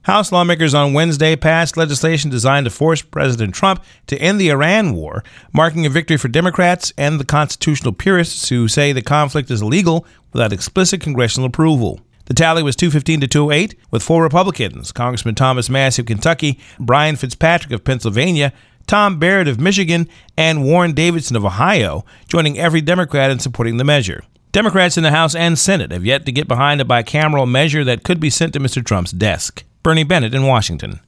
House lawmakers on Wednesday passed legislation designed to force President Trump to end the Iran war, marking a victory for Democrats and the constitutional purists who say the conflict is illegal without explicit congressional approval. The tally was 215 to 208, with 4 Republicans, Congressman Thomas Massie of Kentucky, Brian Fitzpatrick of Pennsylvania, Tom Barrett of Michigan, and Warren Davidson of Ohio, joining every Democrat in supporting the measure. Democrats in the House and Senate have yet to get behind a bicameral measure that could be sent to Mr. Trump's desk. Bernie Bennett in Washington.